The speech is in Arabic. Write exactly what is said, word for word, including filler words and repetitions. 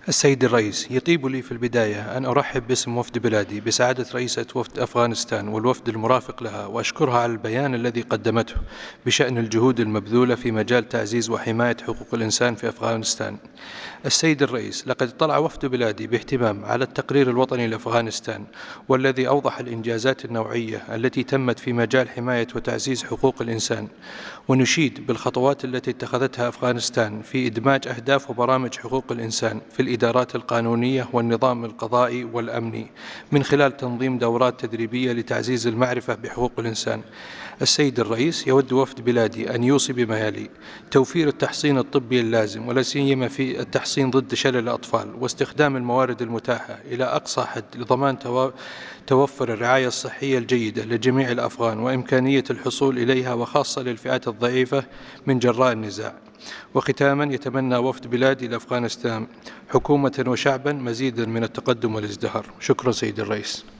السيد الرئيس، يطيب لي في البداية أن أرحب باسم وفد بلادي بسعادة رئيسة وفد أفغانستان والوفد المرافق لها، وأشكرها على البيان الذي قدمته بشأن الجهود المبذولة في مجال تعزيز وحماية حقوق الإنسان في أفغانستان. السيد الرئيس، لقد اطلع وفد بلادي باهتمام على التقرير الوطني لأفغانستان، والذي أوضح الإنجازات النوعية التي تمت في مجال حماية وتعزيز حقوق الإنسان، ونشيد بالخطوات التي اتخذتها أفغانستان في إدماج أهداف وبرامج حقوق الإنسان في الإدارات القانونية والنظام القضائي والأمني من خلال تنظيم دورات تدريبية لتعزيز المعرفة بحقوق الإنسان. السيد الرئيس، يود وفد بلادي أن يوصي بما يلي: توفير التحصين الطبي اللازم، ولا سيما في التحصين ضد شلل الأطفال، واستخدام الموارد المتاحة إلى أقصى حد لضمان توفر الرعاية الصحية الجيدة لجميع الأفغان وإمكانية الحصول إليها، وخاصة للفئات الضعيفة من جراء النزاع. وختاما، يتمنى وفد بلادي لأفغانستان حكومة وشعبا مزيدا من التقدم والازدهار. شكرا سيد الرئيس.